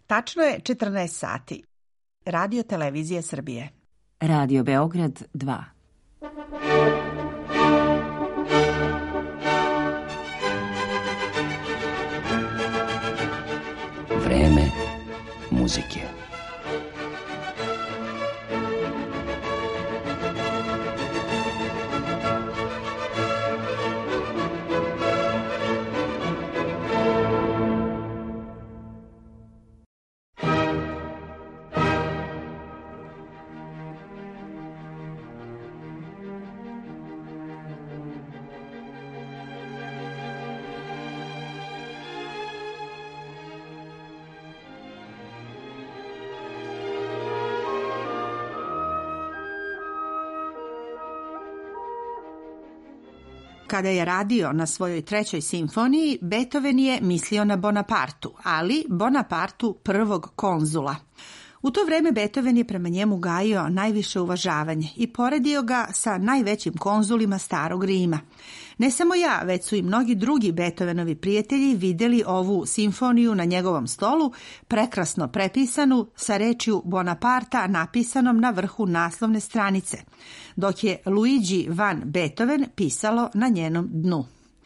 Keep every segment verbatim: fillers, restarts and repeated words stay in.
Tačno je četrnaest sati. Radio Televizija Srbije. Radio Beograd dva. Vreme muzike. Kada je radio na svojoj trećoj simfoniji, Beethoven je mislio na Bonapartu, ali Bonapartu prvog konzula. U to vreme Beethoven je prema njemu gajio najviše uvažavanje i poredio ga sa najvećim konzulima Starog Rima. Ne samo ja, već su i mnogi drugi Beethovenovi prijatelji vidjeli ovu simfoniju na njegovom stolu, prekrasno prepisanu sa rečju Bonaparta napisanom na vrhu naslovne stranice, dok je Luigi van Beethoven pisalo na njenom dnu.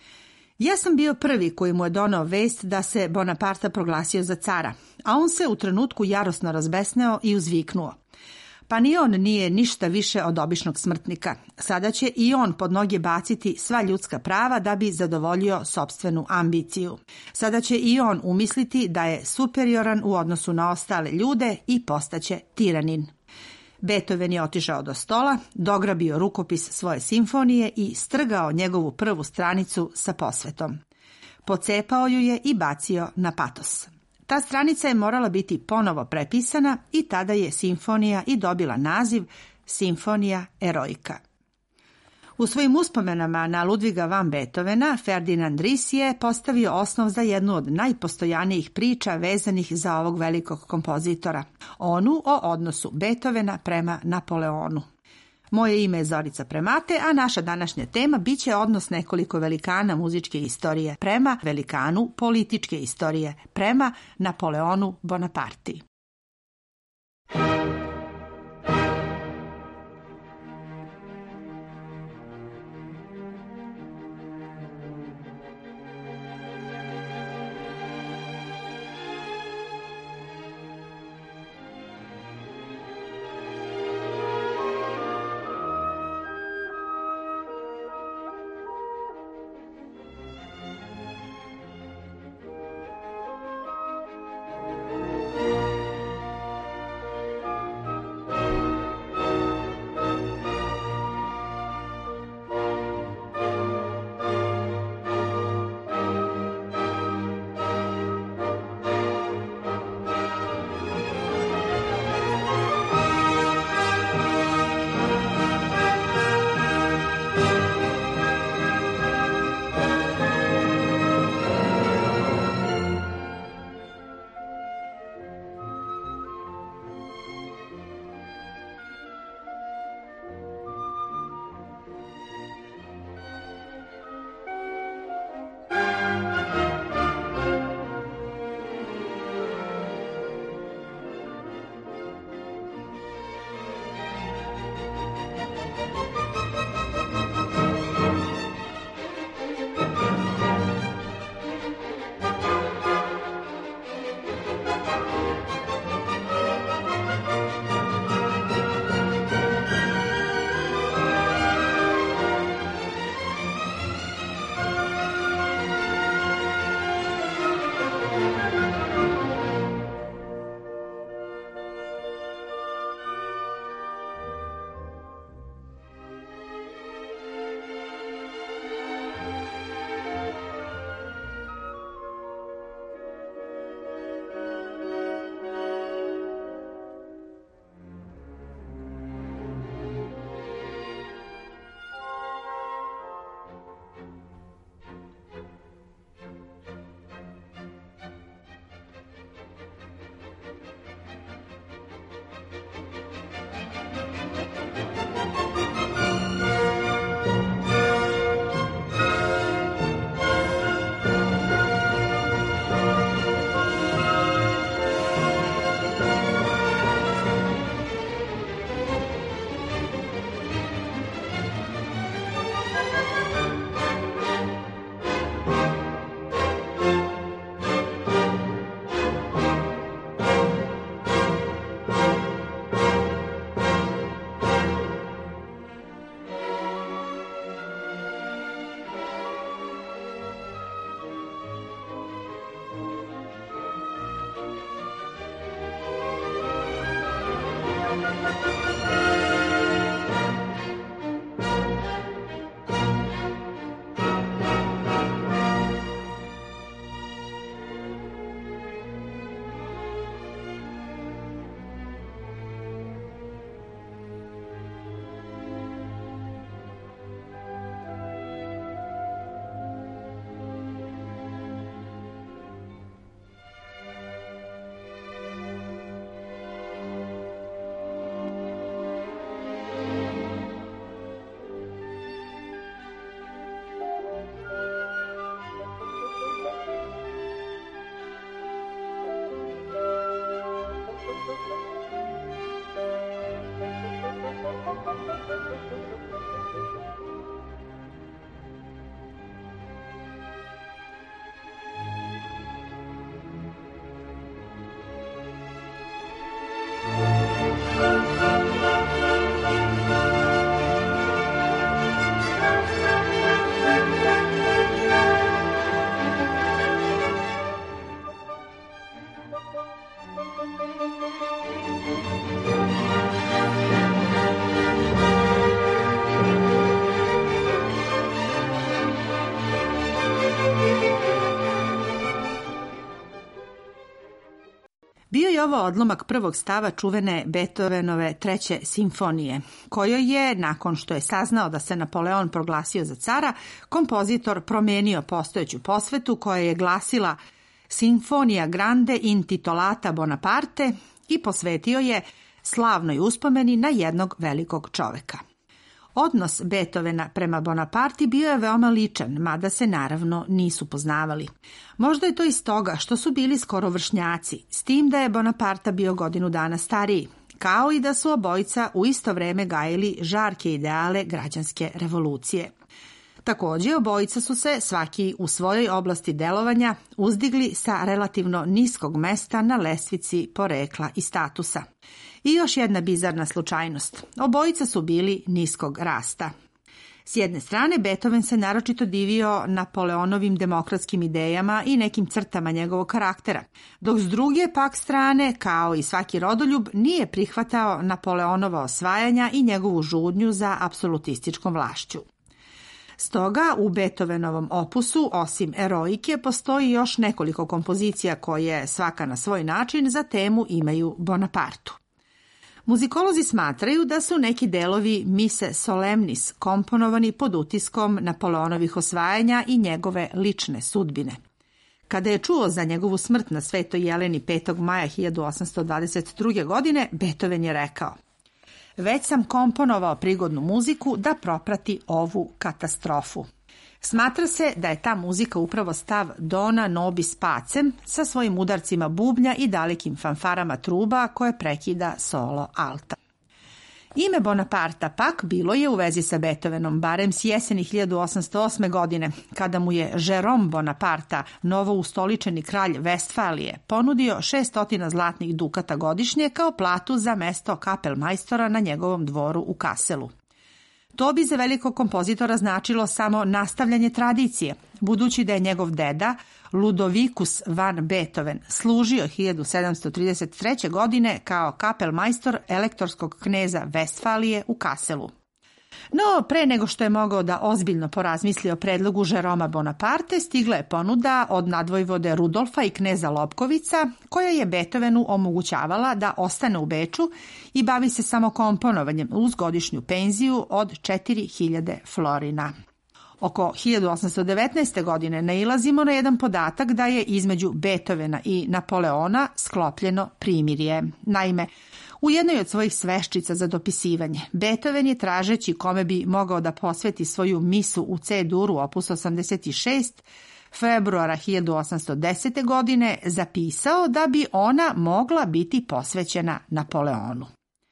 Ja sam bio prvi koji mu je donao vest da se Bonaparta proglasio za cara, a on se u trenutku jarosno razbesneo i uzviknuo. Pa ni on nije ništa više od običnog smrtnika. Sada će i on pod noge baciti sva ljudska prava da bi zadovoljio sopstvenu ambiciju. Sada će i on umisliti da je superioran u odnosu na ostale ljude i postaće tiranin. Beethoven je otišao do stola, dograbio rukopis svoje simfonije i strgao njegovu prvu stranicu sa posvetom. Pocepao ju je i bacio na patos. Ta stranica je morala biti ponovo prepisana i tada je simfonija i dobila naziv Simfonija Eroika. U svojim uspomenama na Ludviga van Beethovena, Ferdinand Ries je postavio osnov za jednu od najpostojanijih priča vezanih za ovog velikog kompozitora, onu o odnosu Beethovena prema Napoleonu. Moje ime je Zorica Premate, a naša današnja tema biće odnos nekoliko velikana muzičke istorije prema velikanu političke istorije, prema Napoleonu Bonaparti. Bio je ovo odlomak prvog stava čuvene Beethovenove treće simfonije, kojoj je, nakon što je saznao da se Napoleon proglasio za cara, kompozitor promenio postojeću posvetu koja je glasila Sinfonija grande intitolata Bonaparte i posvetio je slavnoj uspomeni na jednog velikog čoveka. Odnos Beethovena prema Bonaparti bio je veoma ličan, mada se naravno nisu poznavali. Možda je to iz toga što su bili skoro vršnjaci, s tim da je Bonaparta bio godinu dana stariji, kao i da su obojica u isto vreme gajili žarke ideale građanske revolucije. Također, obojica su se, svaki u svojoj oblasti delovanja, uzdigli sa relativno niskog mesta na lestvici porekla i statusa. I još jedna bizarna slučajnost. Obojica su bili niskog rasta. S jedne strane, Beethoven se naročito divio Napoleonovim demokratskim idejama i nekim crtama njegovog karaktera, dok s druge pak strane, kao i svaki rodoljub, nije prihvatao Napoleonova osvajanja i njegovu žudnju za apsolutističkom vlašću. Stoga u Beethovenovom opusu, osim eroike, postoji još nekoliko kompozicija koje, svaka na svoj način, za temu imaju Bonapartu. Muzikolozi smatraju da su neki delovi Mise Solemnis komponovani pod utiskom Napoleonovih osvajanja i njegove lične sudbine. Kada je čuo za njegovu smrt na Svetoj Jeleni petog maja hiljadu osamsto dvadeset druge. godine, Beethoven je rekao: "Već sam komponovao prigodnu muziku da proprati ovu katastrofu." Smatra se da je ta muzika upravo stav Dona Nobis Pacem sa svojim udarcima bubnja i dalekim fanfarama truba koje prekida solo alta. Ime Bonaparta pak bilo je u vezi sa Beethovenom barem s jeseni hiljadu osamsto osme. godine, kada mu je Jerome Bonaparta, novo ustoličeni kralj Vestfalije, ponudio šeststo zlatnih dukata godišnje kao platu za mesto kapelmajstora na njegovom dvoru u Kaselu. To bi za velikog kompozitora značilo samo nastavljanje tradicije, budući da je njegov deda, Ludovicus van Beethoven, služio hiljadu sedamsto trideset treće. godine kao kapelmajstor elektorskog kneza Vestfalije u Kaselu. No, pre nego što je mogao da ozbiljno porazmisli o predlogu Jeroma Bonaparte, stigla je ponuda od nadvojvode Rudolfa i kneza Lobkovica, koja je Beethovenu omogućavala da ostane u Beču i bavi se samo komponovanjem uz godišnju penziju od četiri hiljade florina. Oko hiljadu osamsto devetnaeste. godine nailazimo na jedan podatak da je između Beethovena i Napoleona sklopljeno primirje. Naime, u jednoj od svojih sveščica za dopisivanje, Beethoven je, tražeći kome bi mogao da posveti svoju misu u C-duru opus osamdeset šest, februara hiljadu osamsto desete. godine, zapisao da bi ona mogla biti posvećena Napoleonu.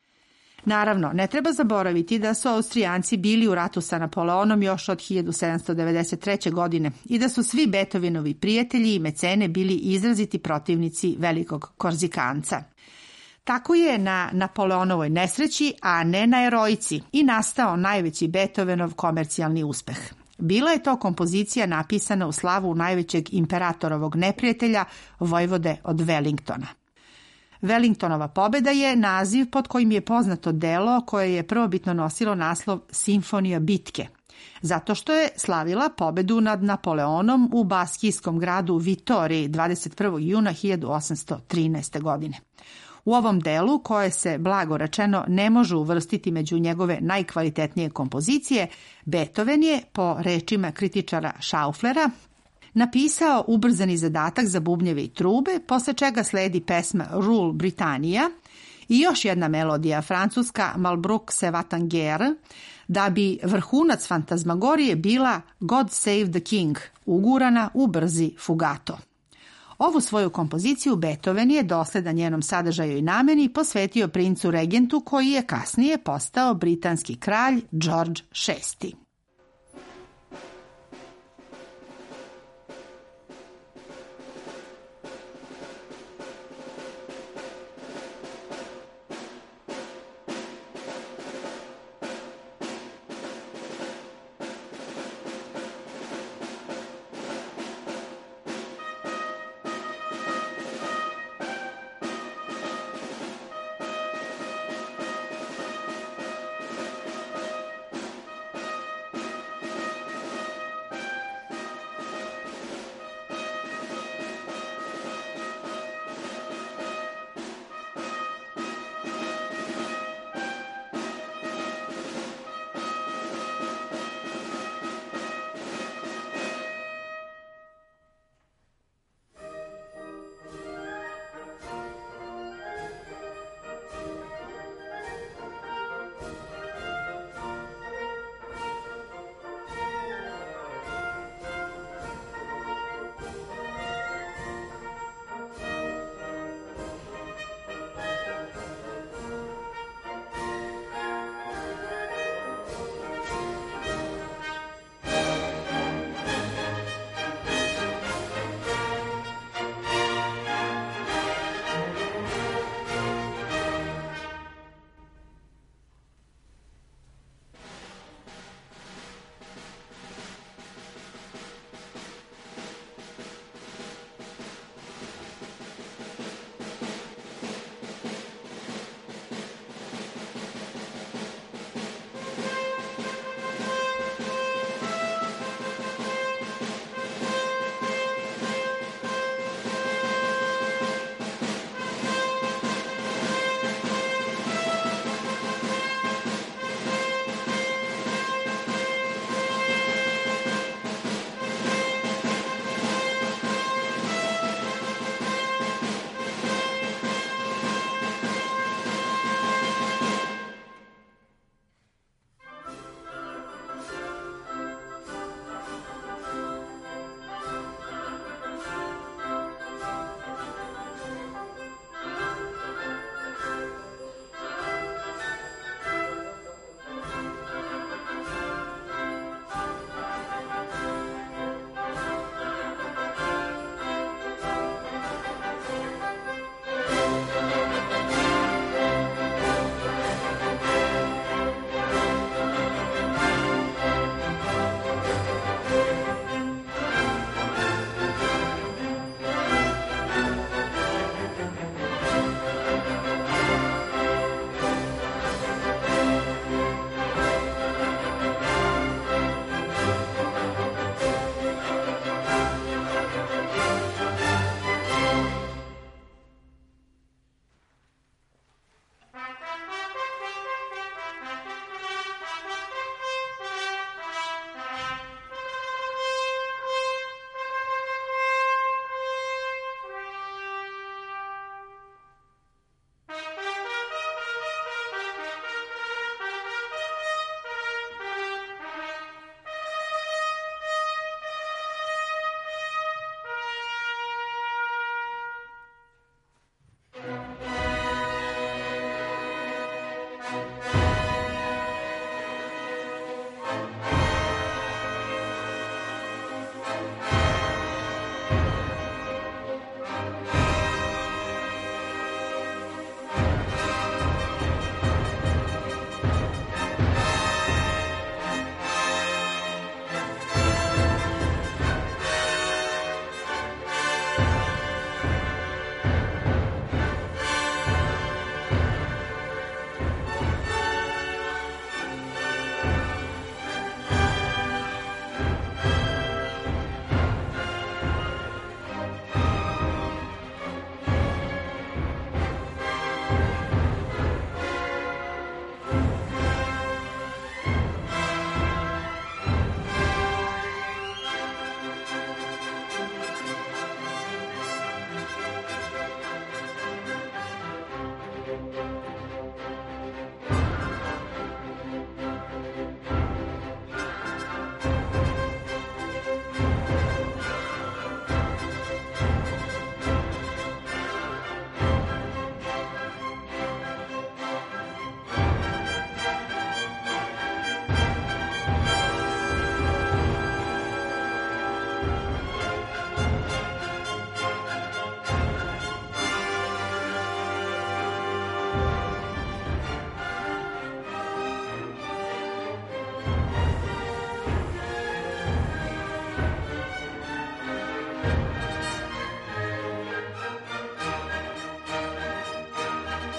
Naravno, ne treba zaboraviti da su Austrijanci bili u ratu sa Napoleonom još od hiljadu sedamsto devedeset treće. godine i da su svi Beethovenovi prijatelji i mecene bili izraziti protivnici velikog Korzikanca. Tako je na Napoleonovoj nesreći, a ne na eroici, i nastao najveći Beethovenov komercijalni uspeh. Bila je to kompozicija napisana u slavu najvećeg imperatorovog neprijatelja, vojvode od Wellingtona. Wellingtonova pobeda je naziv pod kojim je poznato delo koje je prvobitno nosilo naslov Simfonija bitke, zato što je slavila pobedu nad Napoleonom u baskijskom gradu Vitoriji dvadeset prvog juna hiljadu osamsto trinaeste. godine. U ovom delu, koje se blago rečeno ne može uvrstiti među njegove najkvalitetnije kompozicije, Beethoven je, po rečima kritičara Schauflera, napisao ubrzani zadatak za bubnjeve i trube, posle čega sledi pesma Rule Britannia i još jedna melodija francuska Malbruk se Vatangere, da bi vrhunac fantazmagorije bila God Save the King, ugurana u brzi fugato. Ovu svoju kompoziciju Beethoven je, dosledan njenom sadržaju i nameni, posvetio princu regentu koji je kasnije postao britanski kralj George šesti.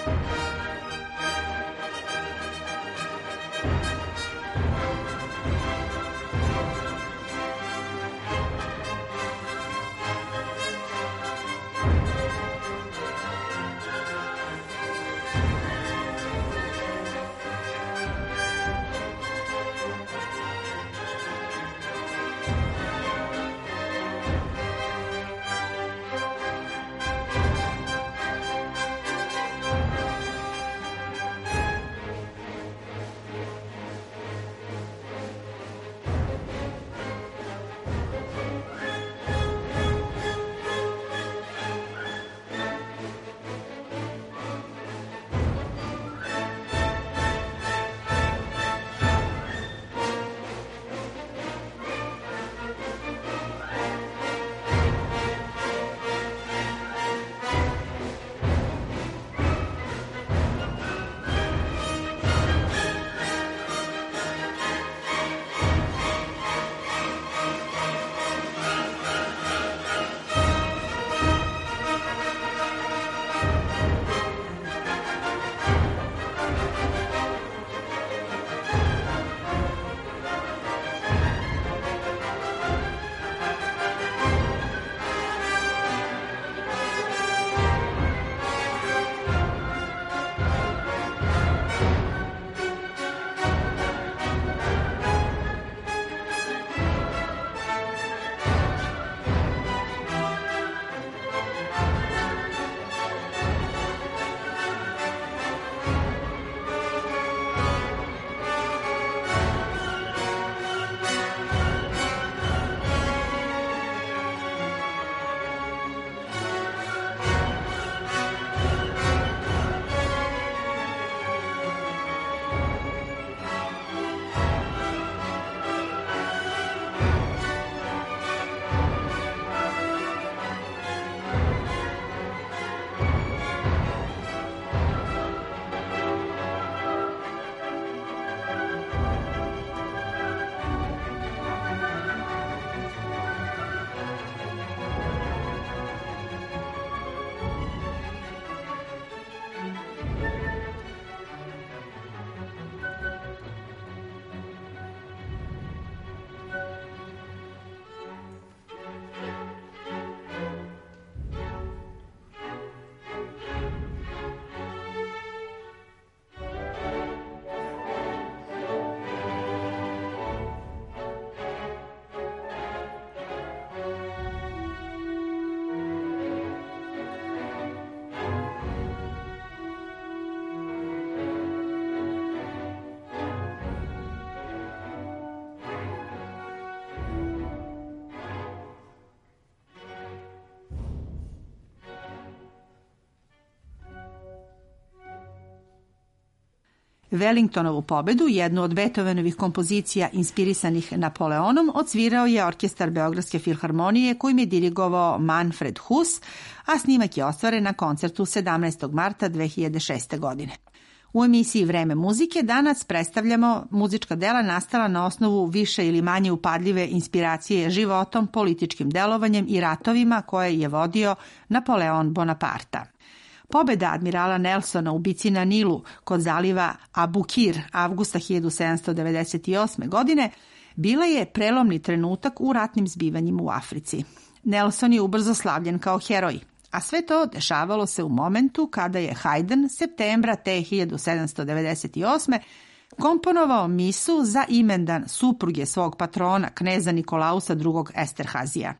Wellingtonovu pobedu, jednu od Beethovenovih kompozicija inspirisanih Napoleonom, odsvirao je orkestar Beogradske filharmonije kojim je dirigovao Manfred Huss, a snimak je ostvaren na koncertu sedamnaestog marta dve hiljade šeste. godine. U emisiji Vreme muzike danas predstavljamo muzička dela nastala na osnovu više ili manje upadljive inspiracije životom, političkim delovanjem i ratovima koje je vodio Napoleon Bonaparta. Pobeda admirala Nelsona u bici na Nilu kod zaliva Abukir avgusta hiljadu sedamsto devedeset osme. godine bila je prelomni trenutak u ratnim zbivanjima u Africi. Nelson je ubrzo slavljen kao heroj, a sve to dešavalo se u momentu kada je Haydn septembra te hiljadu sedamsto devedeset osme. komponovao misu za imendan supruge svog patrona, kneza Nikolausa drugog. Esterhazija.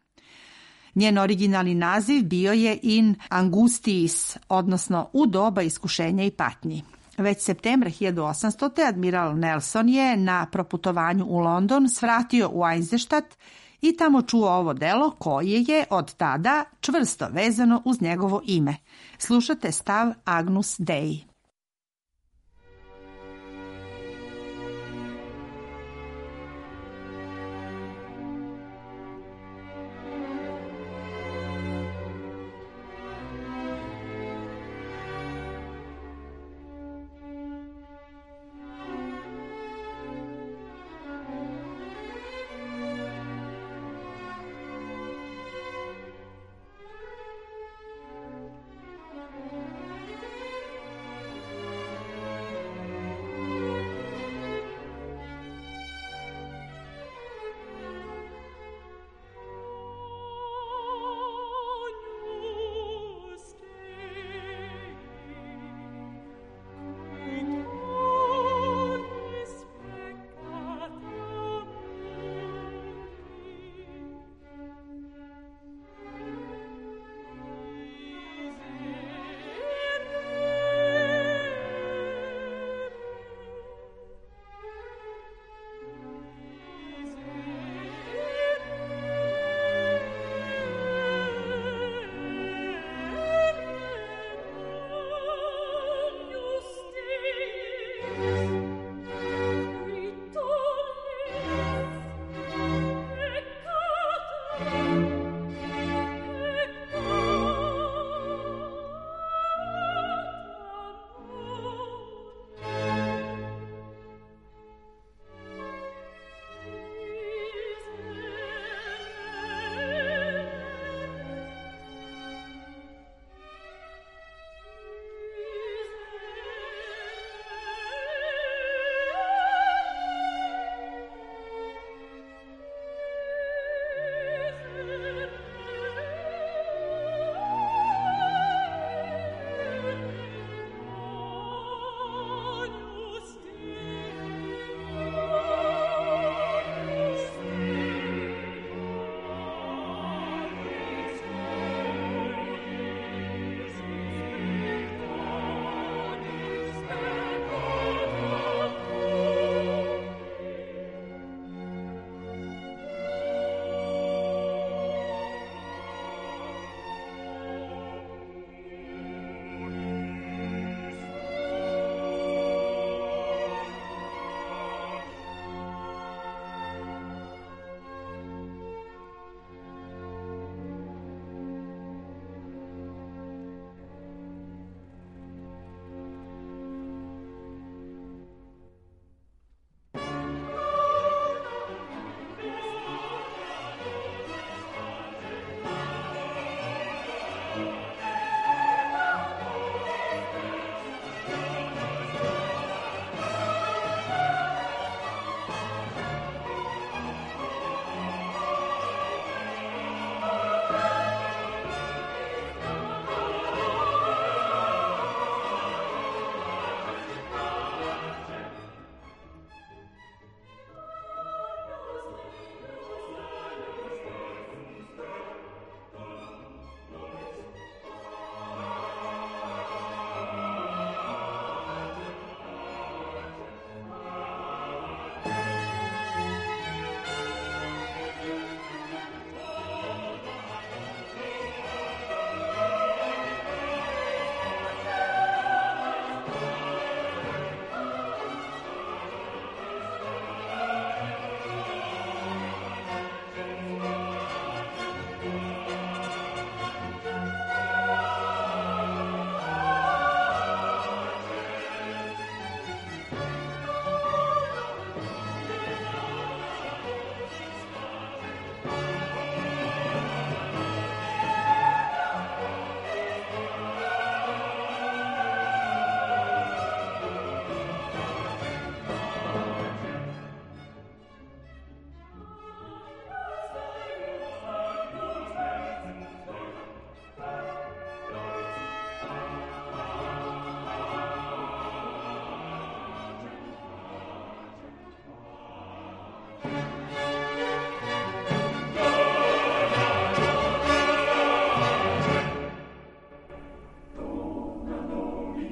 Njen originalni naziv bio je In Angustiis, odnosno u doba iskušenja i patnji. Već septembra hiljadu osamstote. admiral Nelson je na proputovanju u London svratio u Eisenstadt i tamo čuo ovo delo koje je od tada čvrsto vezano uz njegovo ime. Slušate stav Agnus Dei.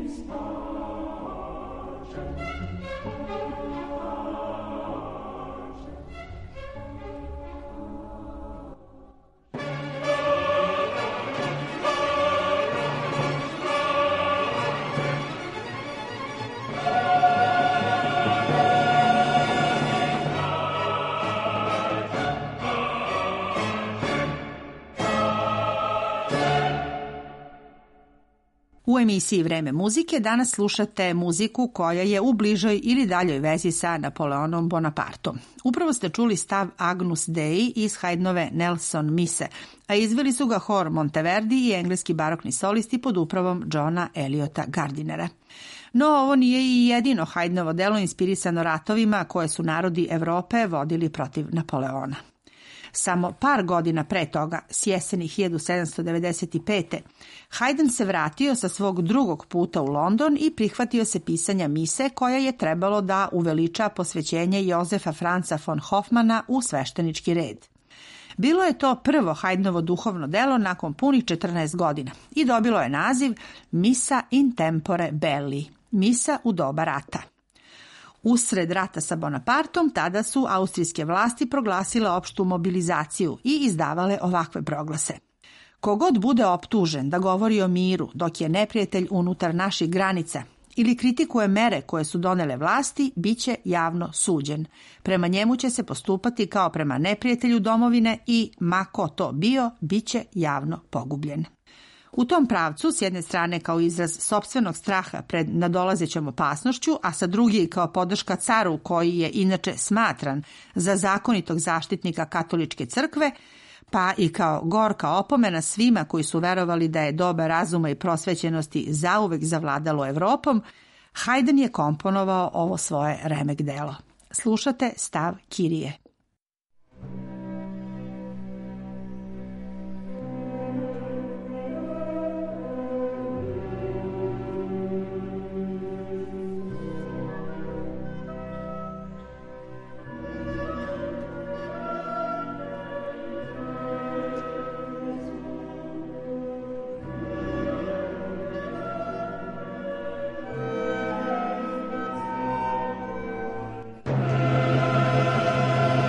U emisiji Vreme muzike danas slušate muziku koja je u bližoj ili daljoj vezi sa Napoleonom Bonapartom. Upravo ste čuli stav Agnus Dei iz Haydnove Nelson mise, a izveli su ga hor Monteverdi i engleski barokni solisti pod upravom Johna Eliota Gardinera. No, ovo nije i jedino Haydnovo delo inspirisano ratovima koje su narodi Evrope vodili protiv Napoleona. Samo par godina pre toga, s jeseni hiljadu sedamsto devedeset pete. Haydn se vratio sa svog drugog puta u London i prihvatio se pisanja mise koja je trebalo da uveliča posvećenje Jozefa Franca von Hofmana u sveštenički red. Bilo je to prvo Haydnovo duhovno delo nakon punih četrnaest godina i dobilo je naziv Missa in tempore belli, misa u doba rata. Usred rata sa Bonapartom tada su austrijske vlasti proglasile opštu mobilizaciju i izdavale ovakve proglase. Kogod bude optužen da govori o miru dok je neprijatelj unutar naših granica ili kritikuje mere koje su donele vlasti, bit će javno suđen. Prema njemu će se postupati kao prema neprijatelju domovine i, ma ko to bio, bit će javno pogubljen. U tom pravcu, s jedne strane kao izraz sopstvenog straha pred nadolazećom opasnošću, a sa druge kao podrška caru koji je inače smatran za zakonitog zaštitnika katoličke crkve, pa i kao gorka opomena svima koji su verovali da je doba razuma i prosvećenosti zauvek zavladalo Evropom, Haydn je komponovao ovo svoje remek delo. Slušate stav Kirije. Thank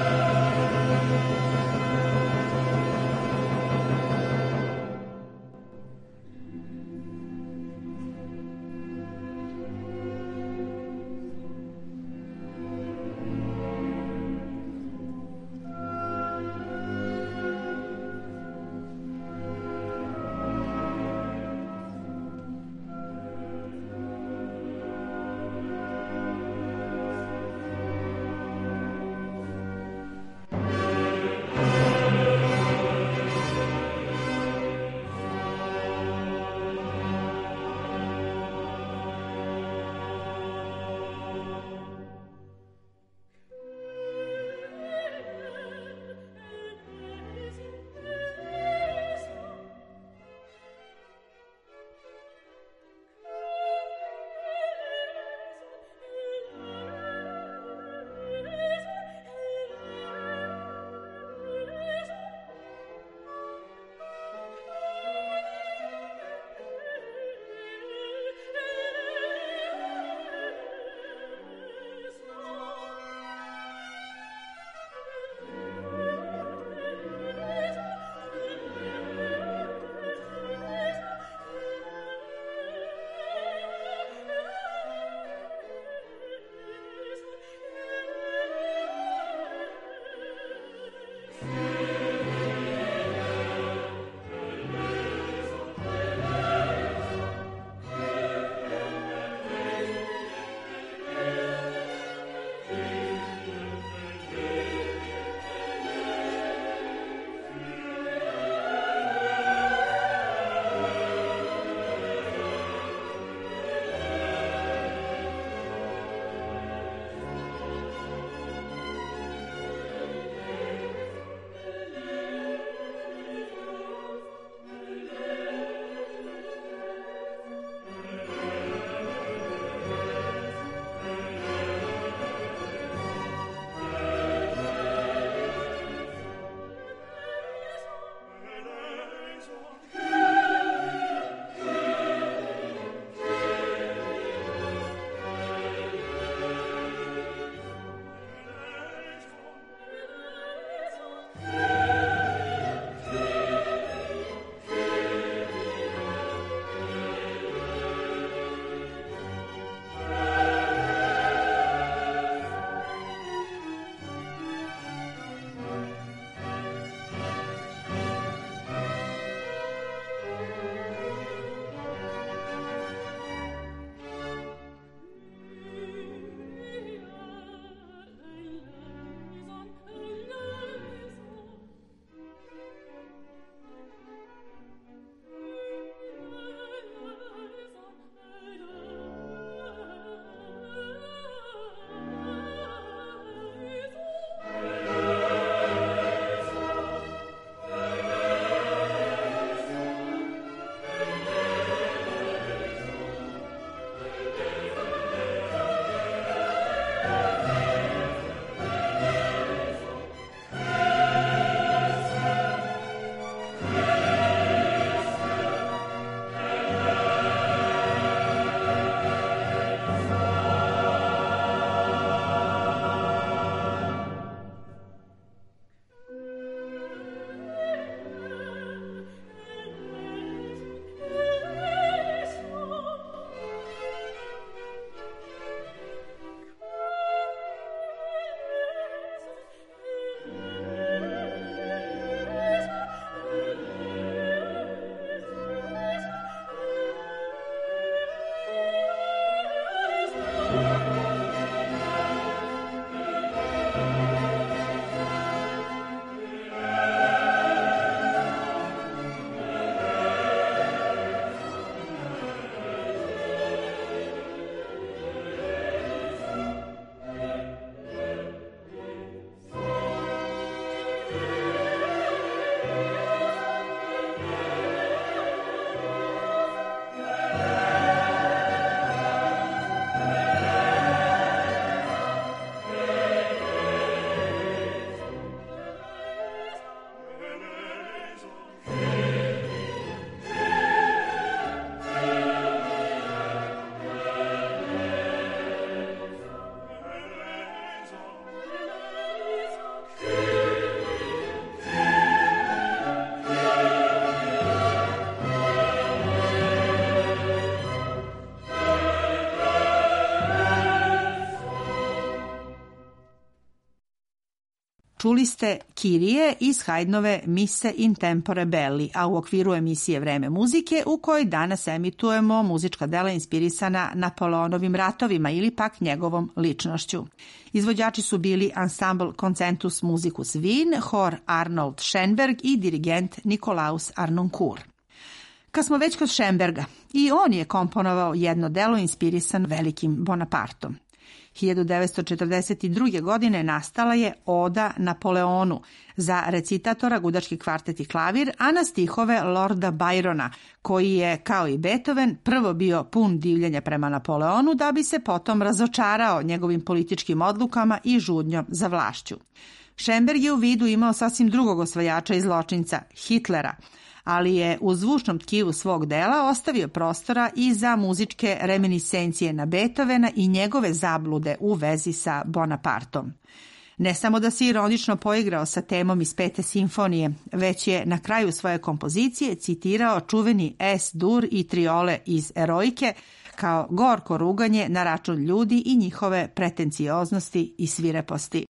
Čuli ste Kirije iz Haydnove Mise in tempore belli, a u okviru emisije Vreme muzike u kojoj danas emitujemo muzička dela inspirisana Napoleonovim ratovima ili pak njegovom ličnošću. Izvođači su bili ansambl Concentus Musicus Wien, hor Arnold Schoenberg i dirigent Nikolaus Arnoncourt. Kad smo već kod Schoenberga, i on je komponovao jedno delo inspirisan velikim Bonapartom. hiljadu devetsto četrdeset druge. godine nastala je Oda Napoleonu za recitatora, gudački kvartet i klavir, a na stihove Lorda Byrona, koji je, kao i Beethoven, prvo bio pun divljenja prema Napoleonu, da bi se potom razočarao njegovim političkim odlukama i žudnjom za vlašću. Schoenberg je u vidu imao sasvim drugog osvajača i zločinca, Hitlera, ali je u zvučnom tkivu svog dela ostavio prostora i za muzičke reminiscencije na Beethovena i njegove zablude u vezi sa Bonapartom. Ne samo da se ironično poigrao sa temom iz Pete simfonije, već je na kraju svoje kompozicije citirao čuveni Es-dur i triole iz Eroike kao gorko ruganje na račun ljudi i njihove pretencioznosti i svireposti.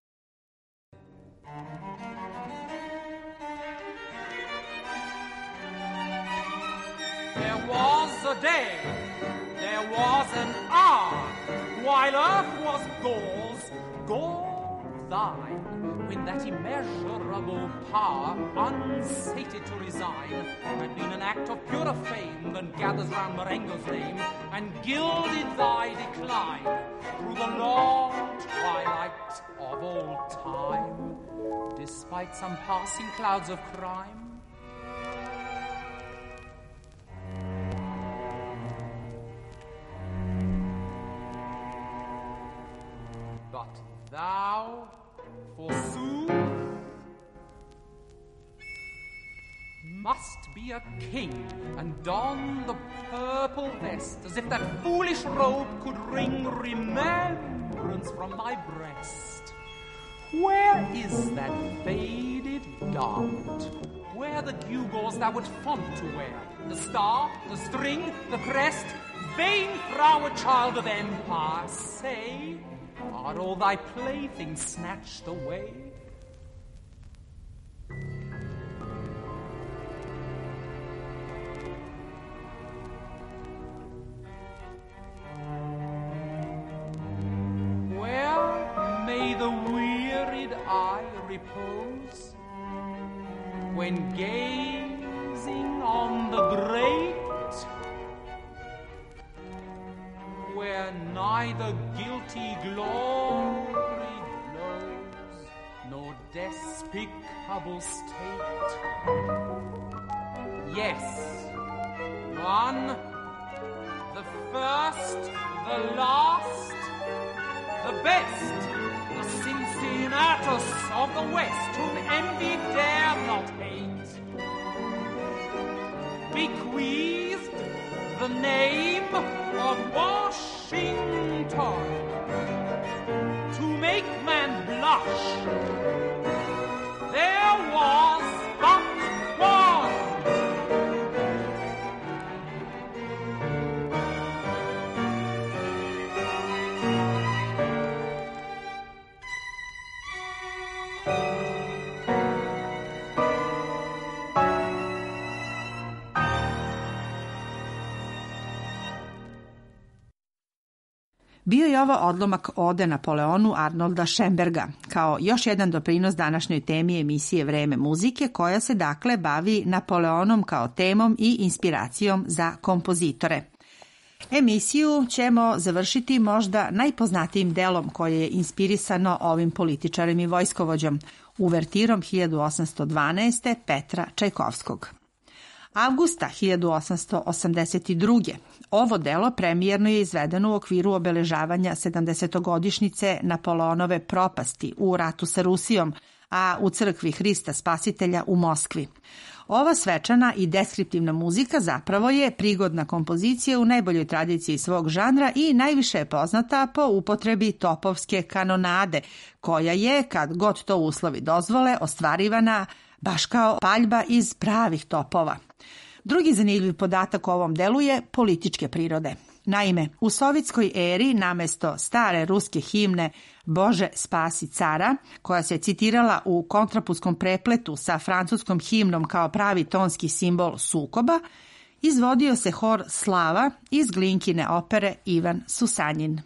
A day, there was an hour, while earth was Gaul's, Gaul thine, when that immeasurable power, unsated to resign, had been an act of purer fame than gathers round Marengo's name, and gilded thy decline through the long twilight of old time, despite some passing clouds of crime. But thou, forsooth, must be a king and don the purple vest, as if that foolish robe could wring remembrance from thy breast. Where is that faded garment? Where the gewgaws thou wert fond to wear? The star, the string, the crest? Vain froward child of empire, say, are all thy playthings snatched away? Where may the wearied eye repose when gazing on the great, where neither guilty glory glows, nor despicable state? Yes, one, the first, the last, the best, the Cincinnatus of the West, whom envy dare not hate, bequeathed the name of Washington to make man blush. There was but one. Bio je ovo odlomak Ode Napoleonu Arnolda Schoenberga, kao još jedan doprinos današnjoj temi emisije Vreme muzike, koja se dakle bavi Napoleonom kao temom i inspiracijom za kompozitore. Emisiju ćemo završiti možda najpoznatijim delom koje je inspirisano ovim političarem i vojskovođom, uvertirom hiljadu osamsto dvanaeste. Petra Čajkovskog. Avgusta hiljadu osamsto osamdeset druge. Ovo delo premijerno je izvedeno u okviru obeležavanja sedamdesetogodišnjice Napoleonove propasti u ratu sa Rusijom, a u crkvi Hrista Spasitelja u Moskvi. Ova svečana i deskriptivna muzika zapravo je prigodna kompozicija u najboljoj tradiciji svog žanra i najviše je poznata po upotrebi topovske kanonade, koja je, kad god to uslovi dozvole, ostvarivana baš kao paljba iz pravih topova. Drugi zanimljiv podatak o ovom delu je političke prirode. Naime, u sovjetskoj eri namesto stare ruske himne Bože spasi cara, koja se citirala u kontrapuskom prepletu sa francuskom himnom kao pravi tonski simbol sukoba, izvodio se hor Slava iz Glinkine opere Ivan Susanjin.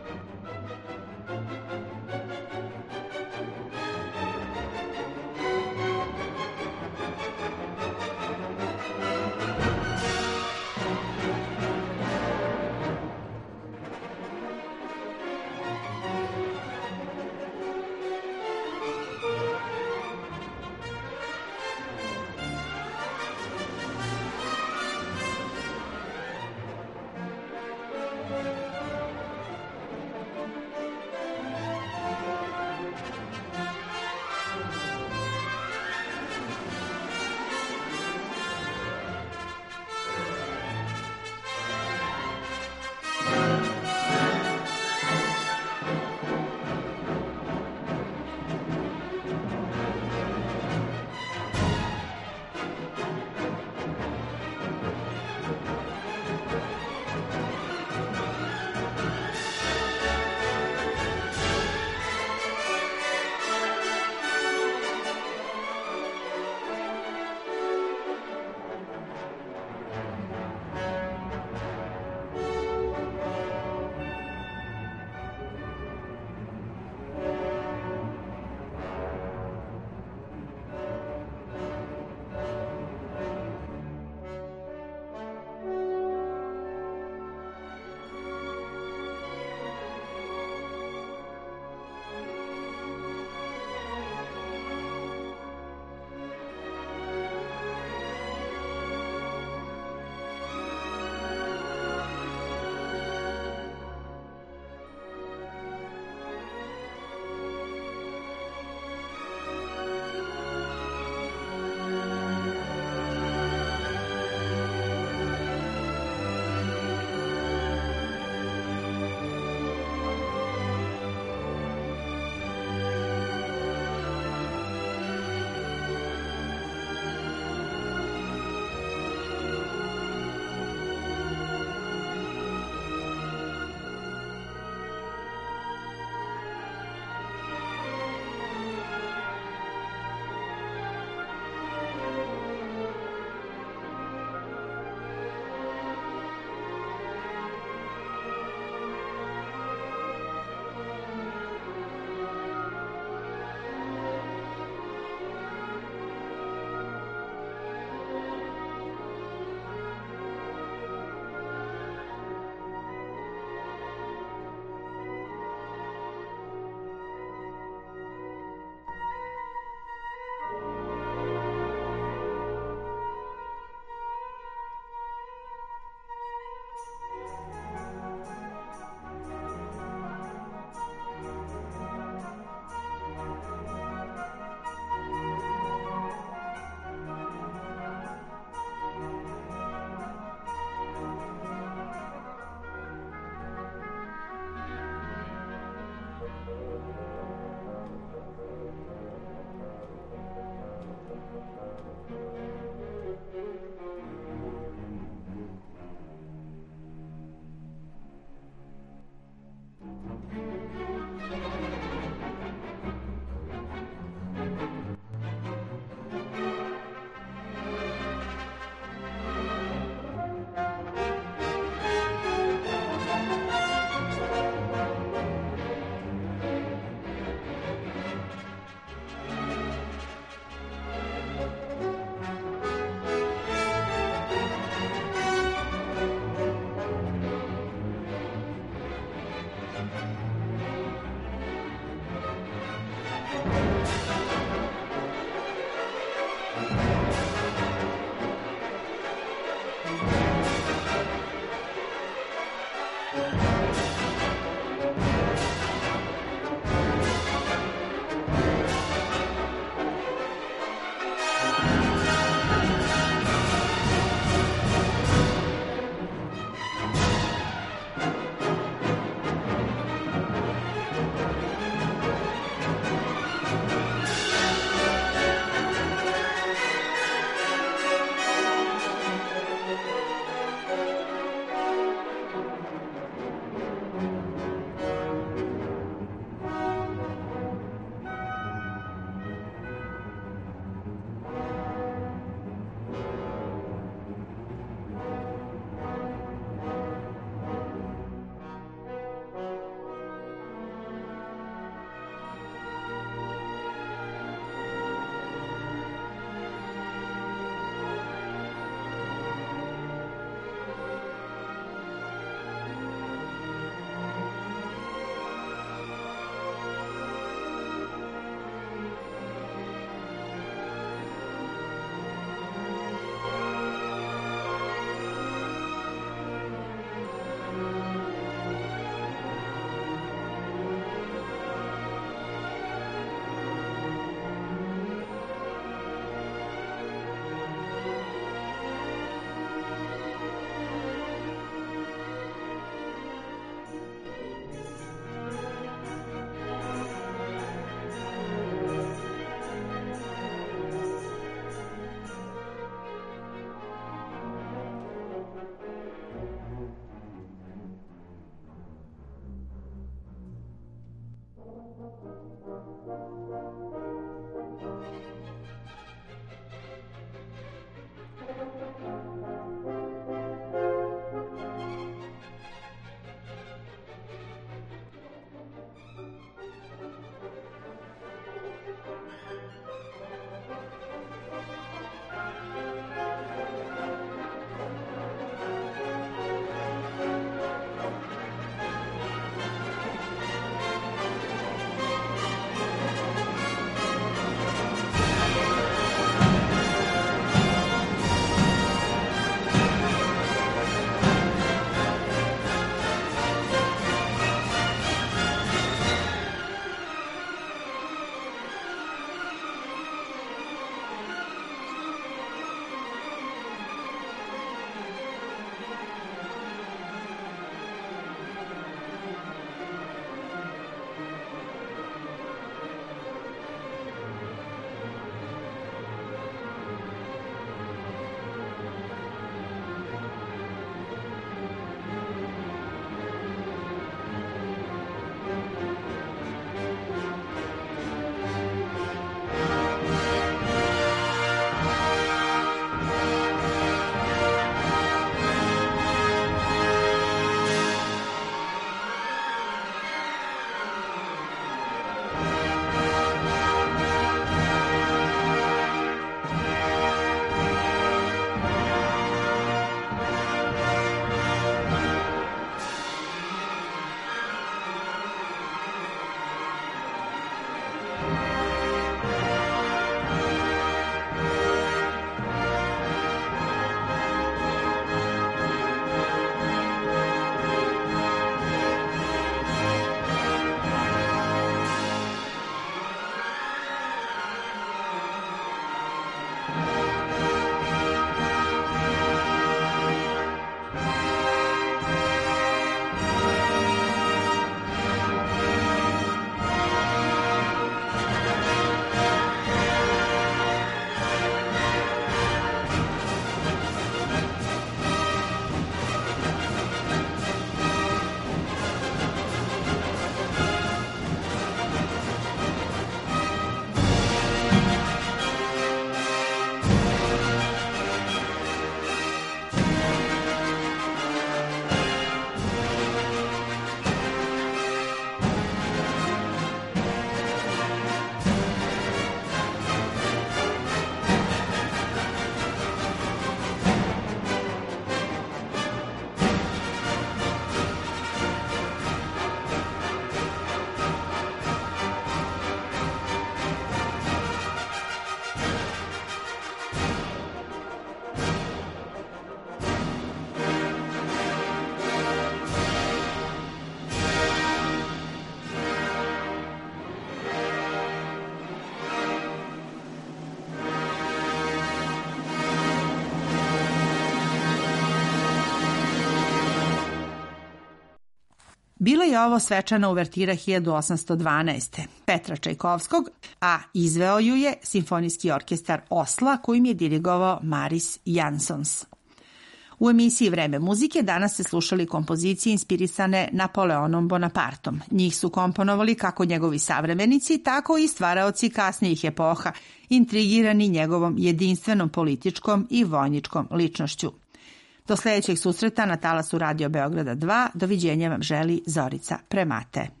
Bila je ovo svečana uvertira hiljadu osamsto dvanaeste. Petra Čajkovskog, a izveo ju je Simfonijski orkestar Osla kojim je dirigovao Maris Jansons. U emisiji Vreme muzike danas ste slušali kompozicije inspirisane Napoleonom Bonapartom. Njih su komponovali kako njegovi savremenici, tako i stvaraoci kasnijih epoha, intrigirani njegovom jedinstvenom političkom i vojničkom ličnošću. Do sljedećeg susreta na talasu Radio Beograda dva, doviđenja vam želi Zorica Premate.